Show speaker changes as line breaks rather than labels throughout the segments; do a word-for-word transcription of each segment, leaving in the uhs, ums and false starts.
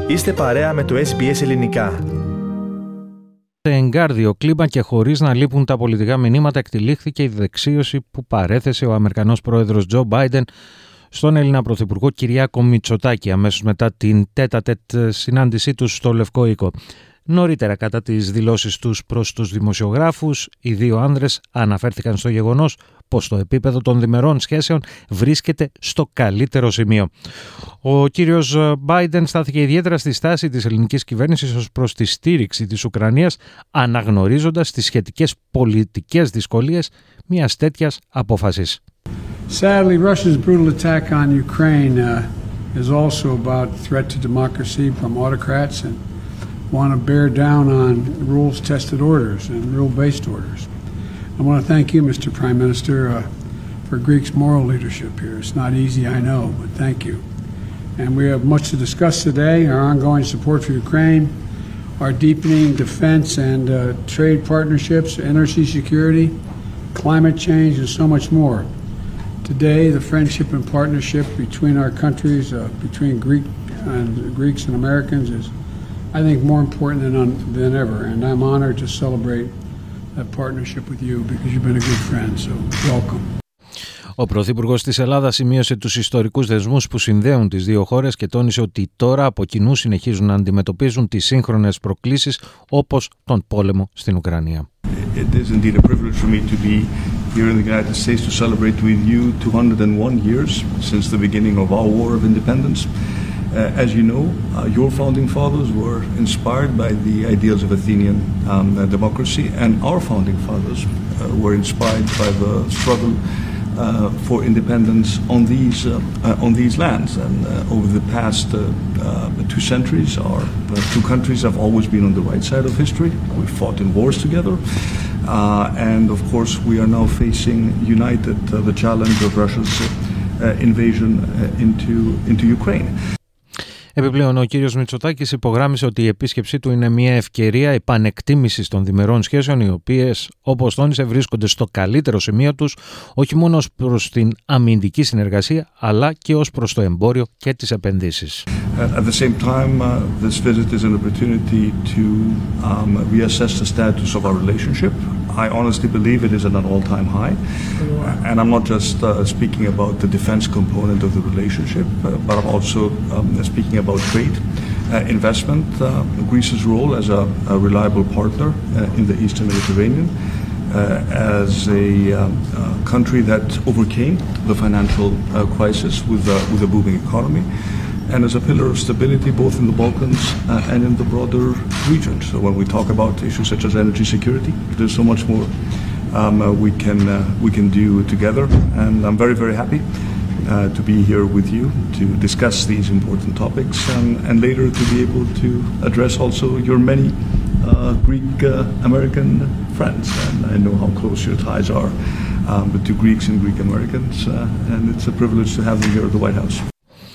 Είστε παρέα με το ες μπι ες Ελληνικά.
Σε εγκάρδιο κλίμα και χωρίς να λείπουν τα πολιτικά μηνύματα, εκτυλίχθηκε η δεξίωση που παρέθεσε ο Αμερικανός πρόεδρος Τζο Μπάιντεν στον Έλληνα Πρωθυπουργό Κυριάκο Μητσοτάκη αμέσως μετά την τέτα-τέτ συνάντησή τους στο Λευκό Οίκο. Νωρίτερα, κατά τις δηλώσεις τους προς τους δημοσιογράφους, οι δύο άνδρες αναφέρθηκαν στο γεγονός πως το επίπεδο των διμερών σχέσεων βρίσκεται στο καλύτερο σημείο. Ο κύριος Μπάιντεν στάθηκε ιδιαίτερα στη στάση της ελληνικής κυβέρνησης ως προς τη στήριξη της Ουκρανίας, αναγνωρίζοντας τις σχετικές πολιτικές δυσκολίες μιας τέτοιας απόφασης.
Sadly, Russia's brutal attack on Ukraine uh, is also about threat to democracy from autocrats and want to bear down on rules-tested orders and rule-based orders. I want to thank you, Mister Prime Minister, uh, for Greece's moral leadership here. It's not easy, I know, but thank you. And we have much to discuss today, our ongoing support for Ukraine, our deepening defense and uh, trade partnerships, energy security, climate change, and so much more. Today, the friendship and partnership between our countries, uh, between Greek and Greeks and Americans, is, I think, more important than, un- than ever. And I'm honored to celebrate that partnership with you because you've been a good friend. So, welcome.
Ο Πρωθυπουργός της Ελλάδας σημείωσε τους ιστορικούς δεσμούς που συνδέουν τις δύο χώρες και τόνισε ότι τώρα από κοινού συνεχίζουν να αντιμετωπίζουν τις σύγχρονες προκλήσεις όπως τον πόλεμο στην Ουκρανία.
It is indeed a privilege for me to be here in the United States to celebrate with you two hundred one years since the beginning of our war of independence. Uh, as you know, uh, your founding fathers were inspired by the ideals of Athenian um, uh, democracy, and our founding fathers uh, were inspired by the struggle Uh, for independence on these uh, uh, on these lands. And uh, over the past uh, uh, two centuries, our uh, two countries have always been on the right side of history. We fought in wars together, uh, and of course, we are now facing united uh, the challenge of Russia's uh, invasion uh, into into Ukraine.
Επιπλέον, ο κύριος Μητσοτάκης υπογράμμισε ότι η επίσκεψή του είναι μια ευκαιρία επανεκτίμησης των διμερών σχέσεων, οι οποίες, όπως τόνισε, βρίσκονται στο καλύτερο σημείο τους, όχι μόνο ως προς την αμυντική συνεργασία, αλλά και ως προς το εμπόριο και τις επενδύσεις.
At the same time, uh, this visit is an opportunity to um, reassess the status of our relationship. I honestly believe it is at an all-time high, and I'm not just uh, speaking about the defense component of the relationship, uh, but I'm also um, speaking about trade, uh, investment, uh, Greece's role as a, a reliable partner uh, in the Eastern Mediterranean, uh, as a um, uh, country that overcame the financial uh, crisis with, uh, with a booming economy, and as a pillar of stability both in the Balkans uh, and in the broader region. So when we talk about issues such as energy security, there's so much more um, uh, we can uh, we can do together, and I'm very very happy uh, to be here with you to discuss these important topics, and, and later to be able to address also your many uh, Greek uh, American friends, and I know how close your ties are um, to Greeks and Greek Americans, uh, and it's a privilege to have them here at the White House.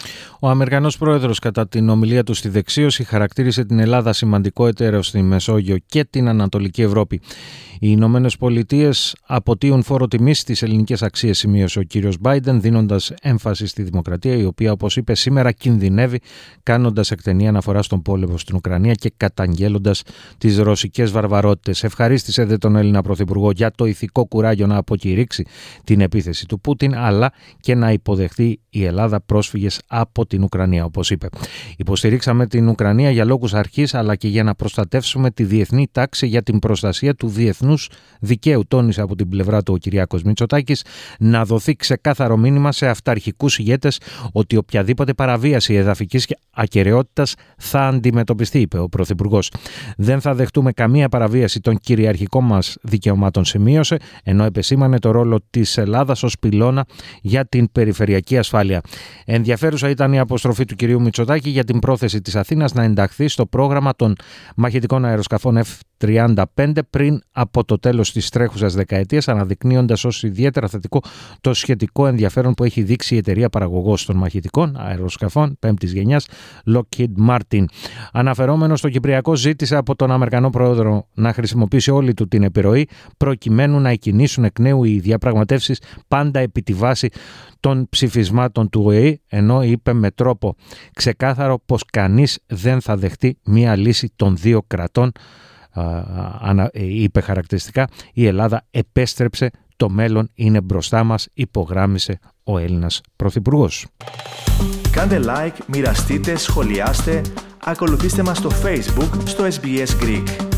Ο Αμερικανός πρόεδρος, κατά την ομιλία του στη δεξίωση, χαρακτήρισε την Ελλάδα σημαντικό εταίρο στη Μεσόγειο και την Ανατολική Ευρώπη. Οι Ηνωμένες Πολιτείες αποτείουν φόρο τιμής στις ελληνικές αξίες, σημείωσε ο κύριος Μπάιντεν, δίνοντας έμφαση στη δημοκρατία, η οποία, όπως είπε, σήμερα κινδυνεύει, κάνοντας εκτενή αναφορά στον πόλεμο στην Ουκρανία και καταγγέλλοντας τις ρωσικές βαρβαρότητες. Ευχαρίστησε δε τον Έλληνα Πρωθυπουργό για το ηθικό κουράγιο να αποκηρύξει την επίθεση του Πούτιν, αλλά και να υποδεχθεί η Ελλάδα πρόσφυγες από την Ουκρανία, όπως είπε. Υποστηρίξαμε την Ουκρανία για λόγους αρχής, αλλά και για να προστατεύσουμε τη διεθνή τάξη για την προστασία του διεθνούς δικαίου, τόνισε από την πλευρά του ο Κυριάκος Μητσοτάκης, να δοθεί ξεκάθαρο μήνυμα σε αυταρχικούς ηγέτες ότι οποιαδήποτε παραβίαση εδαφικής ακεραιότητας θα αντιμετωπιστεί, είπε ο Πρωθυπουργός. Δεν θα δεχτούμε καμία παραβίαση των κυριαρχικών μας δικαιωμάτων, σημείωσε, ενώ επεσήμανε το ρόλο της Ελλάδας ως πυλώνα για την περιφερειακή ασφάλεια. Ενδιαφέρουσα ήταν η αποστροφή του κυρίου Μητσοτάκη για την πρόθεση της Αθήνας να ενταχθεί στο πρόγραμμα των μαχητικών αεροσκαφών εφ τριάντα πέντε πριν από το τέλος της τρέχουσας δεκαετίας, αναδεικνύοντας ως ιδιαίτερα θετικό το σχετικό ενδιαφέρον που έχει δείξει η εταιρεία παραγωγός των μαχητικών αεροσκαφών πέμπτης γενιάς Lockheed Martin. Αναφερόμενος στο Κυπριακό, ζήτησε από τον Αμερικανό πρόεδρο να χρησιμοποιήσει όλη του την επιρροή προκειμένου να εκκινήσουν εκ νέου οι διαπραγματεύσεις, πάντα επί τη βάση των ψηφισμάτων του Ο Ε Ε, ενώ είπε με με τρόπο ξεκάθαρο πως κανείς δεν θα δεχτεί μία λύση των δύο κρατών. Είπε χαρακτηριστικά, η Ελλάδα επέστρεψε, το μέλλον είναι μπροστά μας, υπογράμμισε ο Έλληνας Πρωθυπουργός.
Κάντε like, μοιραστείτε, σχολιάστε, ακολουθήστε μας στο Facebook, στο ες μπι ες Greek.